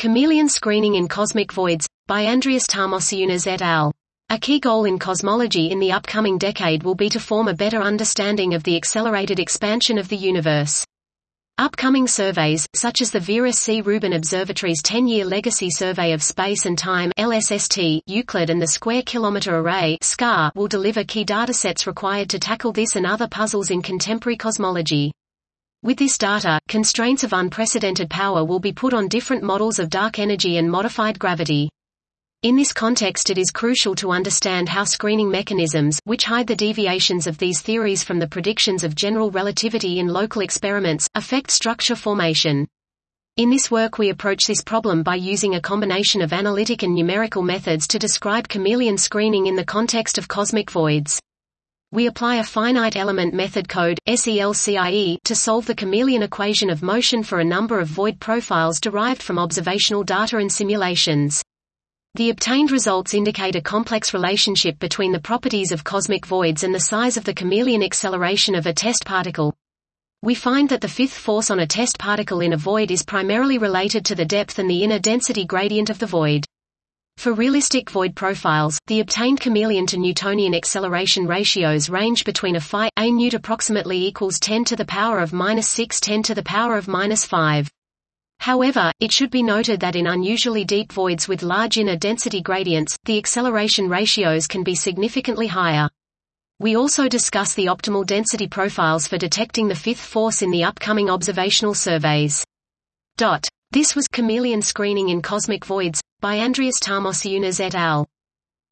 Chameleon Screening in Cosmic Voids, by Andreas Tarmosiunas et al. A key goal in cosmology in the upcoming decade will be to form a better understanding of the accelerated expansion of the universe. Upcoming surveys, such as the Vera C. Rubin Observatory's 10-year Legacy Survey of Space and Time (LSST), Euclid and the Square Kilometre Array (SCAR), will deliver key datasets required to tackle this and other puzzles in contemporary cosmology. With this data, constraints of unprecedented power will be put on different models of dark energy and modified gravity. In this context, it is crucial to understand how screening mechanisms, which hide the deviations of these theories from the predictions of general relativity in local experiments, affect structure formation. In this work we approach this problem by using a combination of analytic and numerical methods to describe chameleon screening in the context of cosmic voids. We apply a finite element method code, SELCIE, to solve the chameleon equation of motion for a number of void profiles derived from observational data and simulations. The obtained results indicate a complex relationship between the properties of cosmic voids and the size of the chameleon acceleration of a test particle. We find that the fifth force on a test particle in a void is primarily related to the depth and the inner density gradient of the void. For realistic void profiles, the obtained chameleon to Newtonian acceleration ratios range between a newt approximately equals 10 to the power of -6 10 to the power of -5. However, it should be noted that in unusually deep voids with large inner density gradients, the acceleration ratios can be significantly higher. We also discuss the optimal density profiles for detecting the fifth force in the upcoming observational surveys. This was Chameleon Screening in Cosmic Voids, by Andreas Tarmosiunas et al.